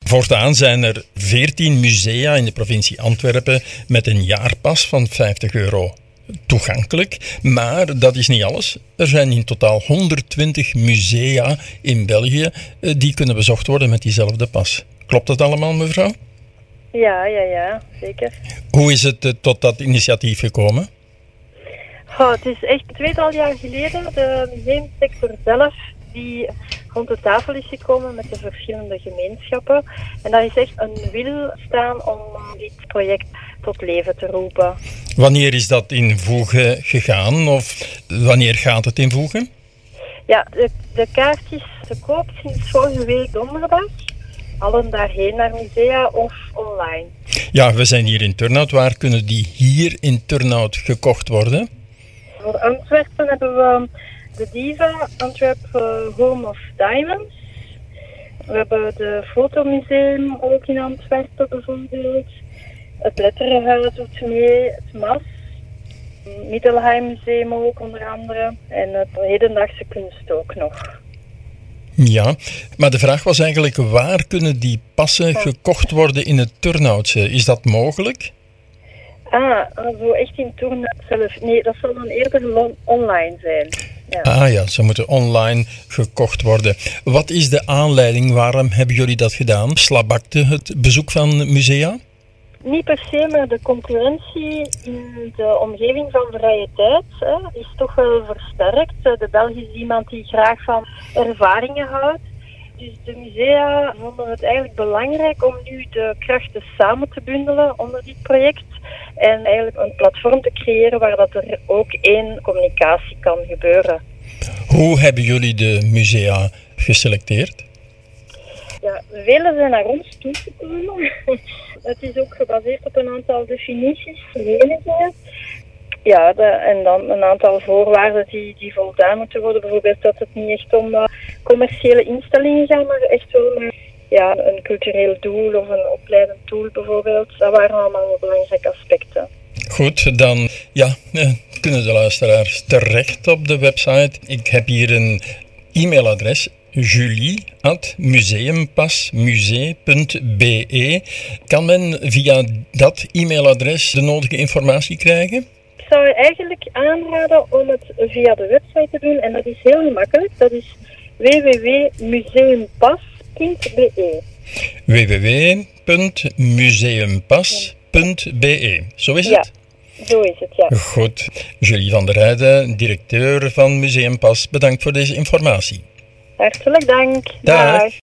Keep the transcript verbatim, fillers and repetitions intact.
Voortaan zijn er veertien musea in de provincie Antwerpen met een jaarpas van vijftig euro toegankelijk. Maar dat is niet alles. Er zijn in totaal honderdtwintig musea in België die kunnen bezocht worden met diezelfde pas. Klopt dat allemaal, mevrouw? Ja, ja, ja, zeker. Hoe is het uh, tot dat initiatief gekomen? Oh, het is echt een tweetal jaar geleden de museumsector zelf die rond de tafel is gekomen met de verschillende gemeenschappen. En daar is echt een wil staan om dit project tot leven te roepen. Wanneer is dat in Voegen gegaan of wanneer gaat het in Voegen? Ja, de, de kaartjes te koop sinds vorige week donderdag. Allen daarheen naar musea of online. Ja, we zijn hier in Turnhout. Waar kunnen die hier in Turnhout gekocht worden? Voor Antwerpen hebben we de Diva, Antwerp uh, Home of Diamonds. We hebben de Fotomuseum ook in Antwerpen bijvoorbeeld. Het Letterenhuis doet mee, het M A S. Middelheim Museum ook onder andere. En het hedendaagse kunst ook nog. Ja, maar de vraag was eigenlijk, waar kunnen die passen gekocht worden in het Turnhoutse? Is dat mogelijk? Ah, zo echt in Turnhout zelf. Nee, dat zal dan eerder lo- online zijn. Ja. Ah ja, ze moeten online gekocht worden. Wat is de aanleiding? Waarom hebben jullie dat gedaan? Slabakte het bezoek van musea? Niet per se, maar de concurrentie in de omgeving van vrije tijd hè, is toch wel versterkt. De Belg is iemand die graag van ervaringen houdt. Dus de musea vonden het eigenlijk belangrijk om nu de krachten samen te bundelen onder dit project. En eigenlijk een platform te creëren waar dat er ook één communicatie kan gebeuren. Hoe hebben jullie de musea geselecteerd? Ja, velen zijn naar ons toegekomen. Het is ook gebaseerd op een aantal definities, verenigingen. Ja, de, en dan een aantal voorwaarden die, die voldaan moeten worden. Bijvoorbeeld dat het niet echt om uh, commerciële instellingen gaat, maar echt wel naar ja, een cultureel doel of een opleidend doel bijvoorbeeld. Dat waren allemaal belangrijke aspecten. Goed, dan ja, kunnen de luisteraars terecht op de website. Ik heb hier een e-mailadres. julie at museumpasmusee punt b e. Kan men via dat e-mailadres de nodige informatie krijgen? Ik zou je eigenlijk aanraden om het via de website te doen en dat is heel gemakkelijk. Dat is w w w punt museumpas punt b e. w w w punt museumpas punt b e. Zo is het? Ja, zo is het, ja. Goed. Julie van der Heijden, directeur van Museumpas, bedankt voor deze informatie. Hartelijk dank. Dag. Dag.